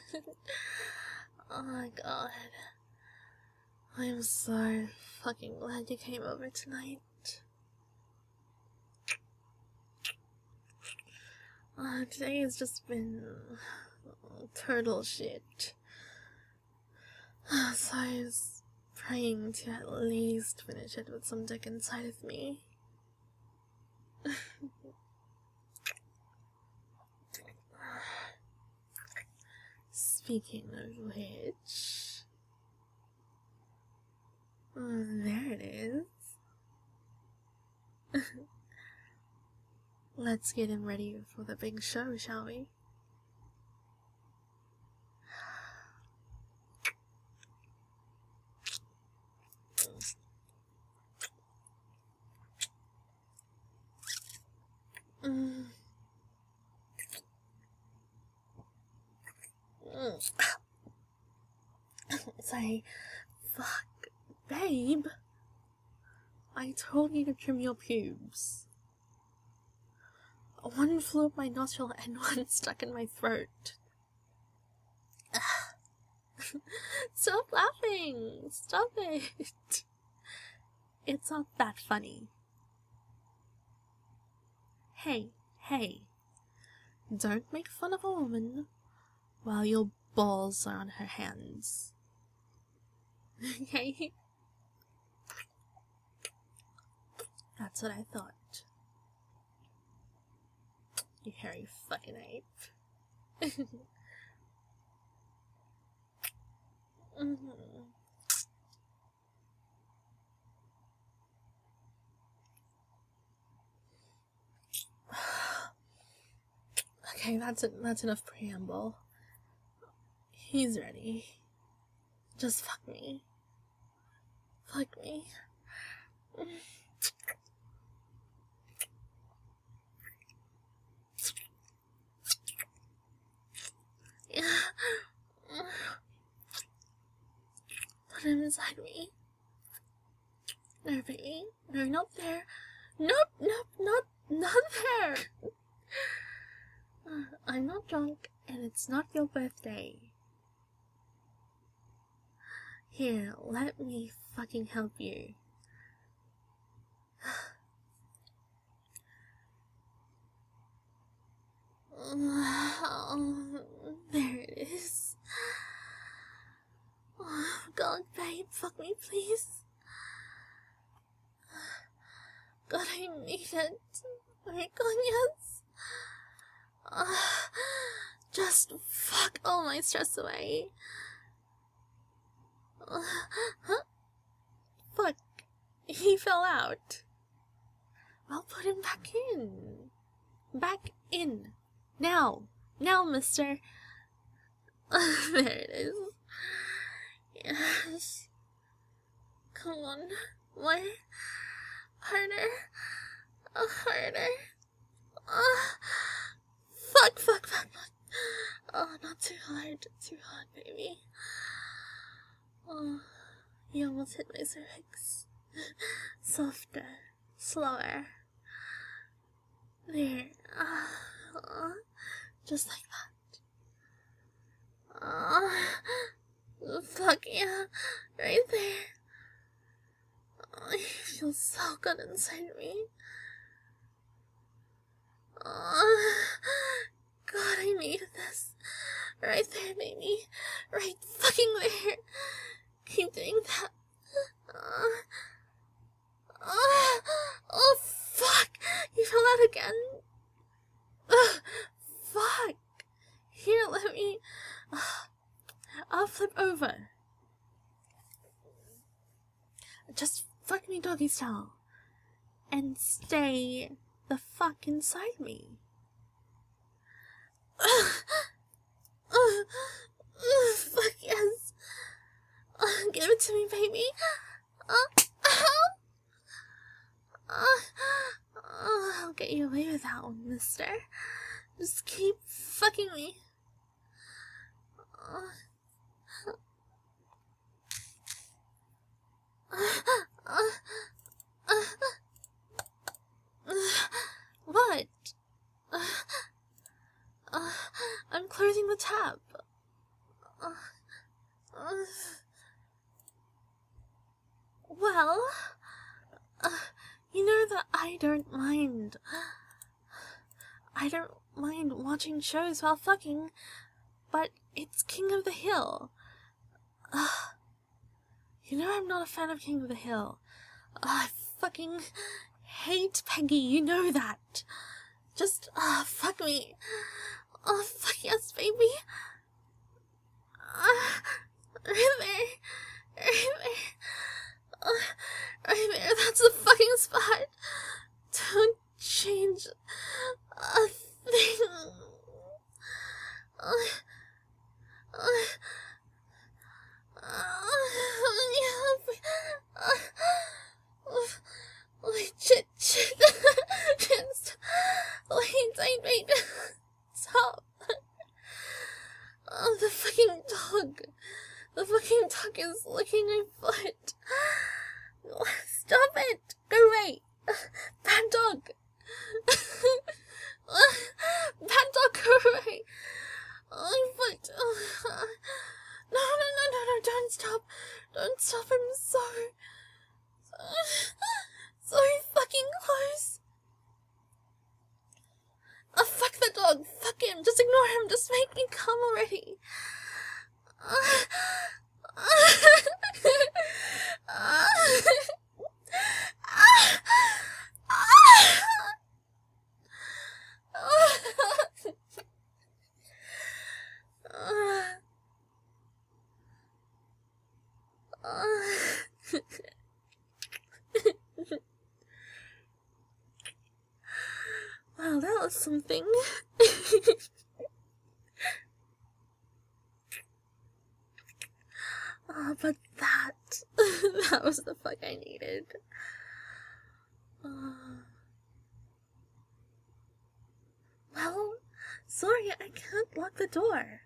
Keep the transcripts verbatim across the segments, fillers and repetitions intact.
Oh my god. I'm so fucking glad you came over tonight. Uh, today has just been uh, turtle shit. So I was praying to at least finish it with some dick inside of me. Speaking of which, oh, there it is. Let's get him ready for the big show, shall we? Mm. Mm. Say, fuck, babe. I told you to trim your pubes. One flew up my nostril and one stuck in my throat. Stop laughing! Stop it! It's not that funny. Hey, hey. Don't make fun of a woman while your balls are on her hands. Okay? That's what I thought. You hairy fucking ape. Mm-hmm. Okay, that's it. That's enough preamble. He's ready. Just fuck me. Fuck me. Put him inside me. No, baby. No, not there. Nope, nope, not, not there. Uh, I'm not drunk, and it's not your birthday. Here, let me fucking help you. Oh, there it is. Oh, God, babe, fuck me, please. God, I need it. Oh my God, yes. Uh, just fuck all my stress away. Uh, huh? Fuck. He fell out. I'll put him back in. Back in. Now. Now, mister. Uh, there it is. Yes. Come on. More. Harder. Uh, harder. Uh, fuck, fuck, fuck, fuck. Oh, not too hard. Too hard, baby. Oh, you almost hit my cervix. Softer. Slower. There. Uh, uh, just like that. Uh, fuck yeah. Right there. Oh, you feel so good inside me. Oh, God, I needed this. Right there, baby. Right fucking there. Keep doing that. Uh, uh, oh, fuck. You fell out again. Uh, fuck. Here, let me... Uh, I'll flip over. Just fuck me doggy style. And stay the fuck inside me. Uh, uh, uh, fuck yes. Uh, give it to me, baby. Uh, uh, uh, uh, I'll get you away with that one, mister. Just keep fucking me. Uh, uh, uh, uh, what? Uh, uh, I'm closing the tap. Uh, uh, well, uh, you know that I don't mind. I don't mind watching shows while fucking, but it's King of the Hill. Uh, you know I'm not a fan of King of the Hill. Uh, I fucking hate Peggy, you know that. Just, uh, fuck me. Oh, fuck yes, baby. Uh, right there. Right there. Uh, right there, that's the fucking spot. Don't change a thing. Uh, uh, Wait, shit, shit. Wait, wait, wait. Stop. Oh, the fucking dog. The fucking dog is licking my foot. Stop it. Go away. Bad dog. Bad dog, go away. Oh, my foot. No, no, no, no, no, don't stop. Don't stop. I'm so, so, so fucking close. Oh, fuck the dog. Fuck him. Just ignore him. Just make me come already. Uh, uh, uh, Wow, that was something. Oh, but that, that was the fuck I needed. Uh, well, sorry, I can't lock the door.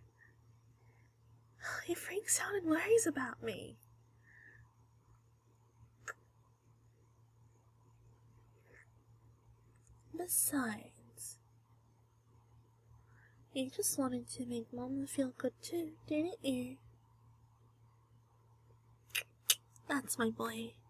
He freaks out and worries about me. Besides, you just wanted to make Mama feel good too, didn't you? That's my boy.